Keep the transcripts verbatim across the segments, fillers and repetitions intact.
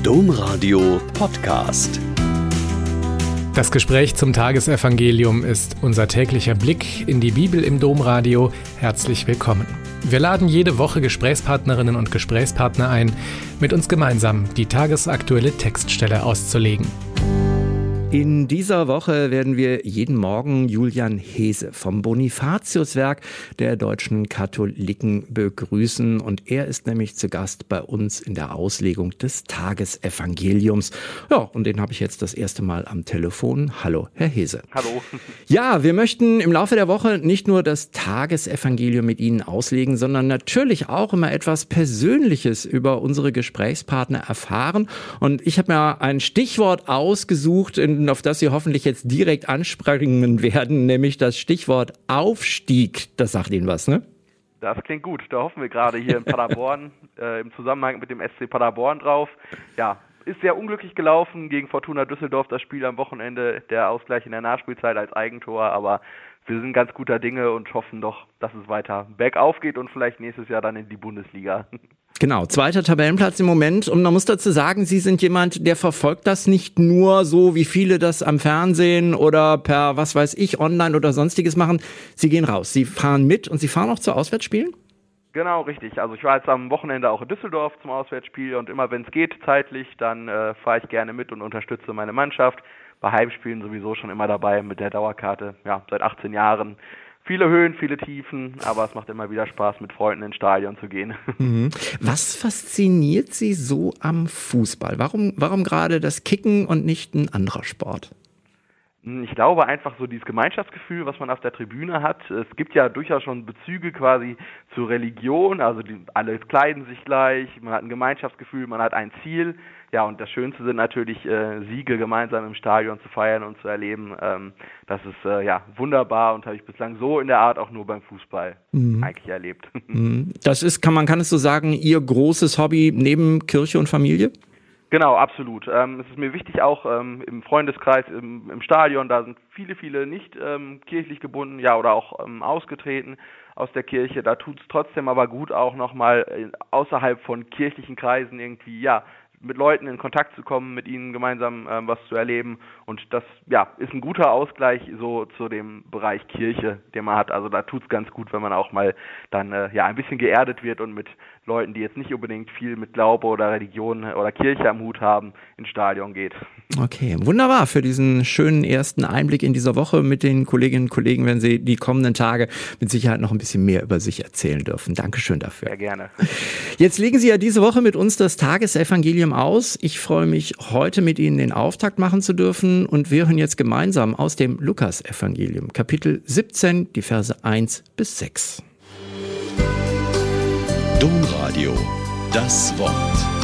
Domradio Podcast. Das Gespräch zum Tagesevangelium ist unser täglicher Blick in die Bibel im Domradio. Herzlich willkommen. Wir laden jede Woche Gesprächspartnerinnen und Gesprächspartner ein, mit uns gemeinsam die tagesaktuelle Textstelle auszulegen. In dieser Woche werden wir jeden Morgen Julian Hese vom Bonifatiuswerk der deutschen Katholiken begrüßen. Und er ist nämlich zu Gast bei uns in der Auslegung des Tagesevangeliums. Ja, und den habe ich jetzt das erste Mal am Telefon. Hallo, Herr Hese. Hallo. Ja, wir möchten im Laufe der Woche nicht nur das Tagesevangelium mit Ihnen auslegen, sondern natürlich auch immer etwas Persönliches über unsere Gesprächspartner erfahren. Und ich habe mir ein Stichwort ausgesucht, in auf das Sie hoffentlich jetzt direkt anspringen werden, nämlich das Stichwort Aufstieg. Das sagt Ihnen was, ne? Das klingt gut. Da hoffen wir gerade hier in Paderborn äh, im Zusammenhang mit dem S C Paderborn drauf. Ja, ist sehr unglücklich gelaufen gegen Fortuna Düsseldorf, das Spiel am Wochenende, der Ausgleich in der Nachspielzeit als Eigentor, aber wir sind ganz guter Dinge und hoffen doch, dass es weiter bergauf geht und vielleicht nächstes Jahr dann in die Bundesliga. Genau, zweiter Tabellenplatz im Moment. Und man muss dazu sagen, Sie sind jemand, der verfolgt das nicht nur so, wie viele das am Fernsehen oder per, was weiß ich, online oder sonstiges machen. Sie gehen raus, Sie fahren mit und Sie fahren auch zu Auswärtsspielen? Genau, richtig. Also ich war jetzt am Wochenende auch in Düsseldorf zum Auswärtsspiel und immer wenn es geht zeitlich, dann äh, fahre ich gerne mit und unterstütze meine Mannschaft. Bei Heimspielen sowieso schon immer dabei mit der Dauerkarte, ja, seit achtzehn Jahren. Viele Höhen, viele Tiefen, aber es macht immer wieder Spaß, mit Freunden ins Stadion zu gehen. Mhm. Was fasziniert Sie so am Fußball? Warum, warum gerade das Kicken und nicht ein anderer Sport? Ich glaube einfach so dieses Gemeinschaftsgefühl, was man auf der Tribüne hat. Es gibt ja durchaus schon Bezüge quasi zur Religion, also die, alle kleiden sich gleich, man hat ein Gemeinschaftsgefühl, man hat ein Ziel. Ja, und das Schönste sind natürlich äh, Siege gemeinsam im Stadion zu feiern und zu erleben. Ähm, das ist äh, ja wunderbar und habe ich bislang so in der Art auch nur beim Fußball mhm. eigentlich erlebt. Das ist, kann man kann es so sagen, Ihr großes Hobby neben Kirche und Familie? Genau, absolut. Ähm, es ist mir wichtig, auch ähm, im Freundeskreis, im, im Stadion, da sind viele, viele nicht ähm, kirchlich gebunden, ja, oder auch ähm, ausgetreten aus der Kirche. Da tut es trotzdem aber gut, auch nochmal äh, außerhalb von kirchlichen Kreisen irgendwie, ja, mit Leuten in Kontakt zu kommen, mit ihnen gemeinsam ähm, was zu erleben. Und das, ja, ist ein guter Ausgleich so zu dem Bereich Kirche, den man hat. Also da tut's ganz gut, wenn man auch mal dann äh, ja ein bisschen geerdet wird und mit Leuten, die jetzt nicht unbedingt viel mit Glaube oder Religion oder Kirche am Hut haben, ins Stadion geht. Okay, wunderbar für diesen schönen ersten Einblick in dieser Woche mit den Kolleginnen und Kollegen, wenn Sie die kommenden Tage mit Sicherheit noch ein bisschen mehr über sich erzählen dürfen. Dankeschön dafür. Sehr gerne. Jetzt legen Sie ja diese Woche mit uns das Tagesevangelium aus. Ich freue mich, heute mit Ihnen den Auftakt machen zu dürfen und wir hören jetzt gemeinsam aus dem Lukas-Evangelium, Kapitel siebzehn, die Verse eins bis sechs. Domradio, das Wort.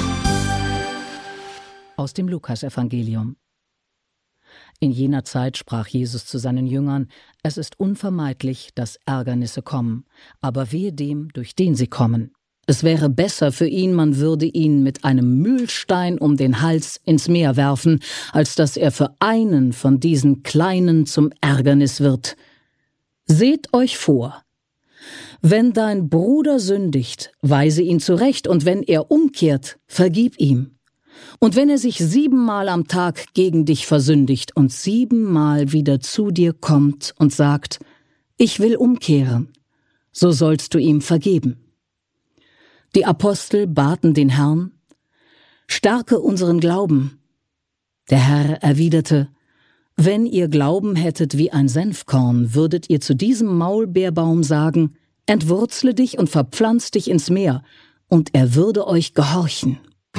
Aus dem Lukas-Evangelium. In jener Zeit sprach Jesus zu seinen Jüngern: Es ist unvermeidlich, dass Ärgernisse kommen, aber wehe dem, durch den sie kommen. Es wäre besser für ihn, man würde ihn mit einem Mühlstein um den Hals ins Meer werfen, als dass er für einen von diesen Kleinen zum Ärgernis wird. Seht euch vor: Wenn dein Bruder sündigt, weise ihn zurecht, und wenn er umkehrt, vergib ihm. Und wenn er sich siebenmal am Tag gegen dich versündigt und siebenmal wieder zu dir kommt und sagt: Ich will umkehren, so sollst du ihm vergeben. Die Apostel baten den Herrn: Stärke unseren Glauben. Der Herr erwiderte: Wenn ihr Glauben hättet wie ein Senfkorn, würdet ihr zu diesem Maulbeerbaum sagen: Entwurzle dich und verpflanz dich ins Meer, und er würde euch gehorchen.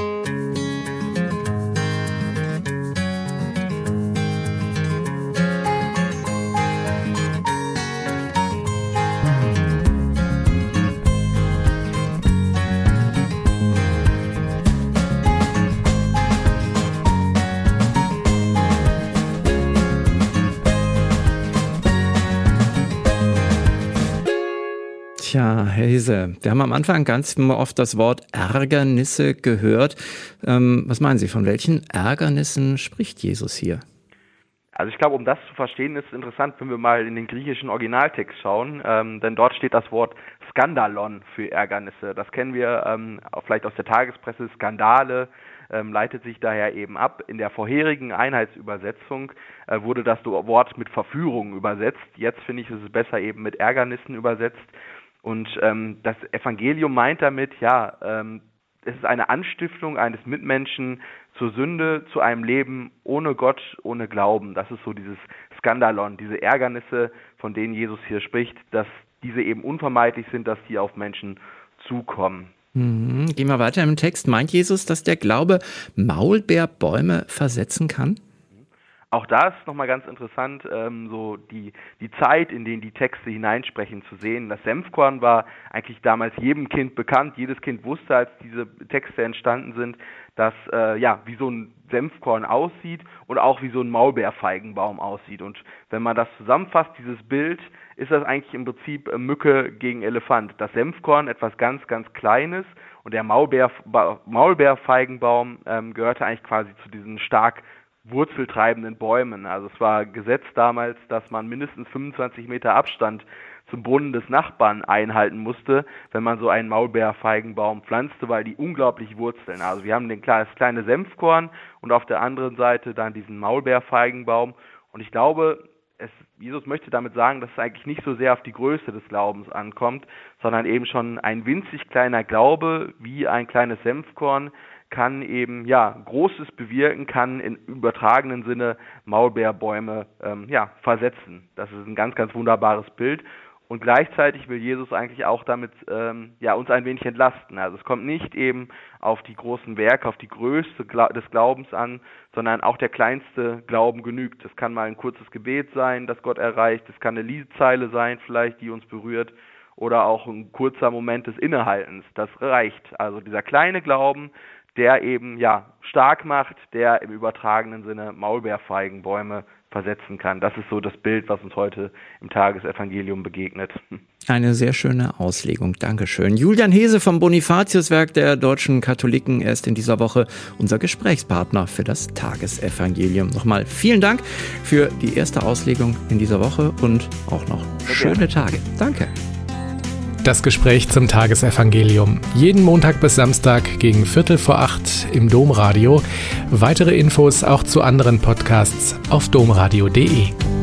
Tja, Herr Hese, wir haben am Anfang ganz oft das Wort Ärgernisse gehört. Ähm, was meinen Sie, von welchen Ärgernissen spricht Jesus hier? Also ich glaube, um das zu verstehen, ist es interessant, wenn wir mal in den griechischen Originaltext schauen, ähm, denn dort steht das Wort Skandalon für Ärgernisse. Das kennen wir ähm, auch vielleicht aus der Tagespresse, Skandale, ähm, leitet sich daher eben ab. In der vorherigen Einheitsübersetzung äh, wurde das Wort mit Verführung übersetzt. Jetzt finde ich, ist es besser eben mit Ärgernissen übersetzt. Und ähm, das Evangelium meint damit, ja, ähm, es ist eine Anstiftung eines Mitmenschen zur Sünde, zu einem Leben ohne Gott, ohne Glauben. Das ist so dieses Skandalon, diese Ärgernisse, von denen Jesus hier spricht, dass diese eben unvermeidlich sind, dass die auf Menschen zukommen. Mhm. Gehen wir weiter im Text. Meint Jesus, dass der Glaube Maulbeerbäume versetzen kann? Auch da ist nochmal ganz interessant, ähm, so die, die Zeit, in denen die Texte hineinsprechen, zu sehen. Das Senfkorn war eigentlich damals jedem Kind bekannt. Jedes Kind wusste, als diese Texte entstanden sind, dass, äh, ja, wie so ein Senfkorn aussieht und auch wie so ein Maulbeerfeigenbaum aussieht. Und wenn man das zusammenfasst, dieses Bild, ist das eigentlich im Prinzip äh, Mücke gegen Elefant. Das Senfkorn etwas ganz, ganz Kleines und der Maulbeer, Maulbeerfeigenbaum ähm, gehörte eigentlich quasi zu diesen stark wurzeltreibenden Bäumen. Also es war Gesetz damals, dass man mindestens fünfundzwanzig Meter Abstand zum Brunnen des Nachbarn einhalten musste, wenn man so einen Maulbeerfeigenbaum pflanzte, weil die unglaublich wurzeln. Also wir haben den, das kleine Senfkorn und auf der anderen Seite dann diesen Maulbeerfeigenbaum. Und ich glaube, es, Jesus möchte damit sagen, dass es eigentlich nicht so sehr auf die Größe des Glaubens ankommt, sondern eben schon ein winzig kleiner Glaube, wie ein kleines Senfkorn, kann eben ja Großes bewirken, kann in übertragenen Sinne Maulbeerbäume ähm, ja versetzen. Das ist ein ganz, ganz wunderbares Bild. Und gleichzeitig will Jesus eigentlich auch damit ähm, ja uns ein wenig entlasten. Also es kommt nicht eben auf die großen Werke, auf die Größe des Glaubens an, sondern auch der kleinste Glauben genügt. Das kann mal ein kurzes Gebet sein, das Gott erreicht. Das kann eine Liedzeile sein, vielleicht, die uns berührt. Oder auch ein kurzer Moment des Innehaltens. Das reicht. Also dieser kleine Glauben, der eben ja stark macht, der im übertragenen Sinne Maulbeerfeigenbäume versetzen kann. Das ist so das Bild, was uns heute im Tagesevangelium begegnet. Eine sehr schöne Auslegung. Dankeschön. Julian Hese vom Bonifatiuswerk der deutschen Katholiken. Er ist in dieser Woche unser Gesprächspartner für das Tagesevangelium. Nochmal vielen Dank für die erste Auslegung in dieser Woche und auch noch schöne Tage. Danke. Das Gespräch zum Tagesevangelium. Jeden Montag bis Samstag gegen Viertel vor acht im Domradio. Weitere Infos auch zu anderen Podcasts auf domradio punkt de.